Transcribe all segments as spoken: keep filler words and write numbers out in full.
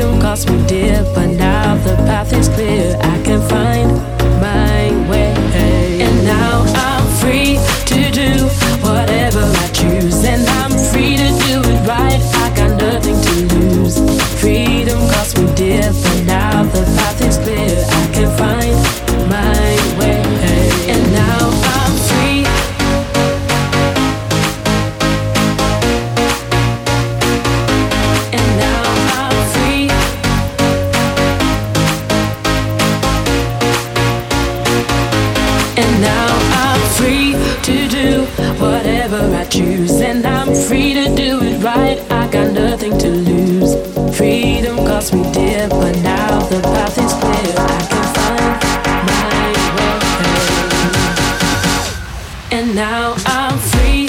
Freedom cost me dear, but now the path is clear. I can find my way, and now I'm free to do whatever I choose, and I'm free to do it right. I got nothing to lose. Freedom cost me dear, but now the path is clear. I can find my way, and now I'm free. And now I'm free. And now I'm free to do whatever I choose, and I'm free to do it right. I got nothing to lose. Freedom cost me dear, but now the path is clear. I can find my way. And now I'm free.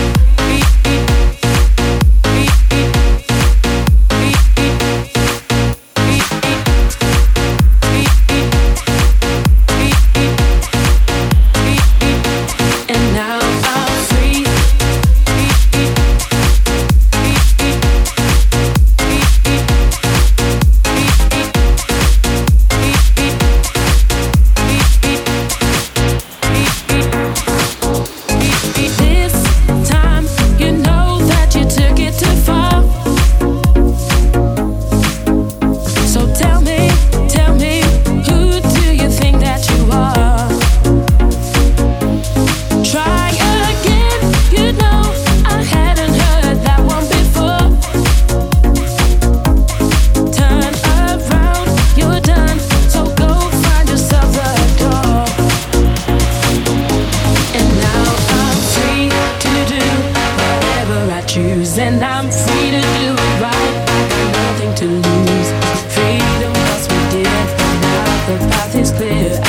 And I'm free to do it right. I got nothing to lose. Freedom cost me dear, but now the path is clear.